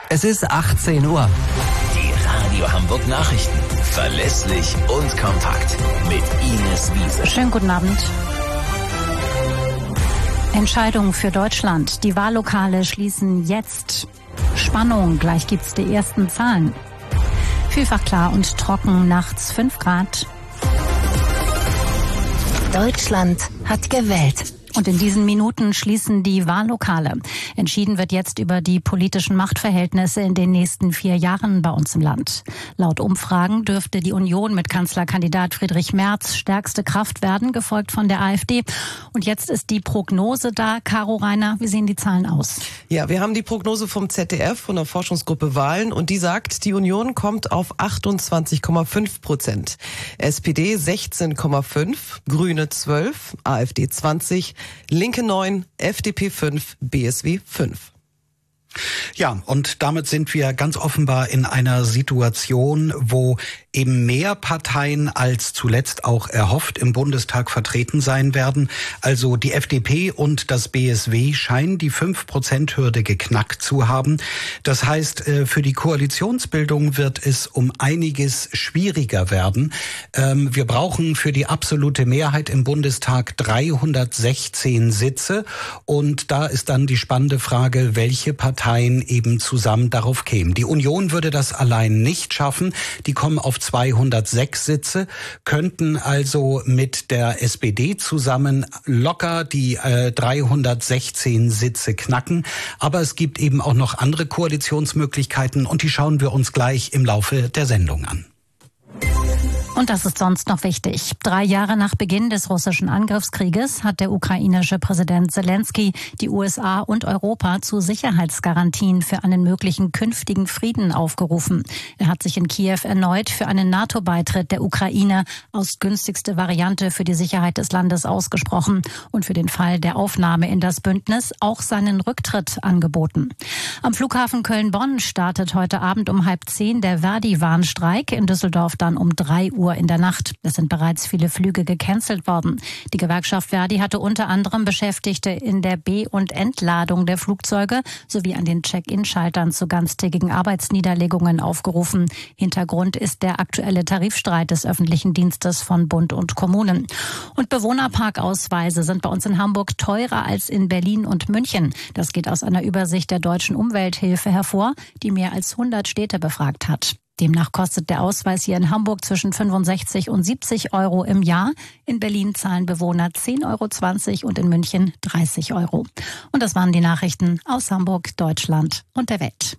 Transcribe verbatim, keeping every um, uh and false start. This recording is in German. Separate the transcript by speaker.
Speaker 1: Es ist achtzehn Uhr.
Speaker 2: Die Radio Hamburg Nachrichten. Verlässlich und kompakt. Mit Ines Wiese.
Speaker 3: Schönen guten Abend. Entscheidung für Deutschland. Die Wahllokale schließen jetzt. Spannung, gleich gibt's die ersten Zahlen. Vielfach klar und trocken, nachts fünf Grad.
Speaker 4: Deutschland hat gewählt.
Speaker 3: Und in diesen Minuten schließen die Wahllokale. Entschieden wird jetzt über die politischen Machtverhältnisse in den nächsten vier Jahren bei uns im Land. Laut Umfragen dürfte die Union mit Kanzlerkandidat Friedrich Merz stärkste Kraft werden, gefolgt von der AfD. Und jetzt ist die Prognose da. Caro Reiner, wie sehen die Zahlen aus?
Speaker 5: Ja, wir haben die Prognose vom Z D F, von der Forschungsgruppe Wahlen. Und die sagt, die Union kommt auf achtundzwanzig Komma fünf Prozent. S P D sechzehn Komma fünf, Grüne zwölf, AfD zwanzig, Linke neun, F D P fünf, B S W fünf.
Speaker 6: Ja, und damit sind wir ganz offenbar in einer Situation, wo eben mehr Parteien als zuletzt auch erhofft im Bundestag vertreten sein werden. Also die F D P und das B S W scheinen die fünf Prozent Hürde geknackt zu haben. Das heißt, für die Koalitionsbildung wird es um einiges schwieriger werden. Wir brauchen für die absolute Mehrheit im Bundestag dreihundertsechzehn Sitze. Und da ist dann die spannende Frage, welche Partei eben zusammen darauf kämen. Die Union würde das allein nicht schaffen. Die kommen auf zweihundertsechs Sitze, könnten also mit der S P D zusammen locker die äh, dreihundertsechzehn Sitze knacken. Aber es gibt eben auch noch andere Koalitionsmöglichkeiten und die schauen wir uns gleich im Laufe der Sendung an.
Speaker 3: Und das ist sonst noch wichtig. Drei Jahre nach Beginn des russischen Angriffskrieges hat der ukrainische Präsident Zelensky die U S A und Europa zu Sicherheitsgarantien für einen möglichen künftigen Frieden aufgerufen. Er hat sich in Kiew erneut für einen NATO-Beitritt der Ukraine als günstigste Variante für die Sicherheit des Landes ausgesprochen und für den Fall der Aufnahme in das Bündnis auch seinen Rücktritt angeboten. Am Flughafen Köln-Bonn startet heute Abend um halb zehn der Verdi-Warnstreik, in Düsseldorf dann um drei Uhr in der Nacht. Es sind bereits viele Flüge gecancelt worden. Die Gewerkschaft Verdi hatte unter anderem Beschäftigte in der Be- und Entladung der Flugzeuge sowie an den Check-in-Schaltern zu ganztägigen Arbeitsniederlegungen aufgerufen. Hintergrund ist der aktuelle Tarifstreit des öffentlichen Dienstes von Bund und Kommunen. Und Bewohnerparkausweise sind bei uns in Hamburg teurer als in Berlin und München. Das geht aus einer Übersicht der Deutschen Umwelthilfe hervor, die mehr als hundert Städte befragt hat. Demnach kostet der Ausweis hier in Hamburg zwischen fünfundsechzig und siebzig Euro im Jahr. In Berlin zahlen Bewohner zehn Euro zwanzig und in München dreißig Euro. Und das waren die Nachrichten aus Hamburg, Deutschland und der Welt.